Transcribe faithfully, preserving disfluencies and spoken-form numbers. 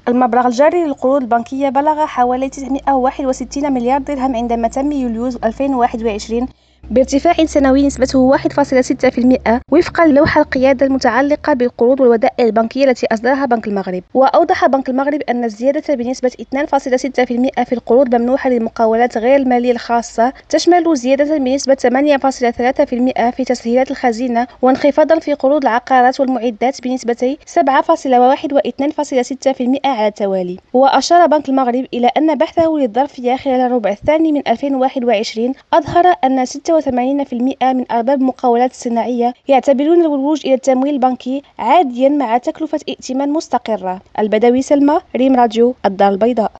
المبلغ الجاري للقروض البنكية بلغ حوالي تسعمائة وواحد وستين مليار درهم عندما تم يوليو ألفين وواحد وعشرين، بارتفاع سنوي نسبته واحد فاصلة ستة بالمئة وفقا للوحة القيادة المتعلقة بالقروض والودائع البنكية التي أصدرها بنك المغرب. وأوضح بنك المغرب أن الزيادة بنسبة اثنين فاصلة ستة بالمئة في القروض الممنوحة للمقاولات غير المالية الخاصة تشمل زيادة بنسبة ثمانية فاصلة ثلاثة بالمئة في تسهيلات الخزينة، وانخفاضا في قروض العقارات والمعدات بنسبتي سبعة فاصلة واحد و اثنين فاصلة ستة بالمئة على التوالي. وأشار بنك المغرب إلى أن بحثه للظرفية خلال الربع الثاني من ألفين وواحد وعشرين أظهر أن ستة وثمانين بالمئة من أرباب المقاولات الصناعية يعتبرون الولوج إلى التمويل البنكي عاديا مع تكلفة ائتمان مستقرة. البدوي سلمى، ريم راديو، الدار البيضاء.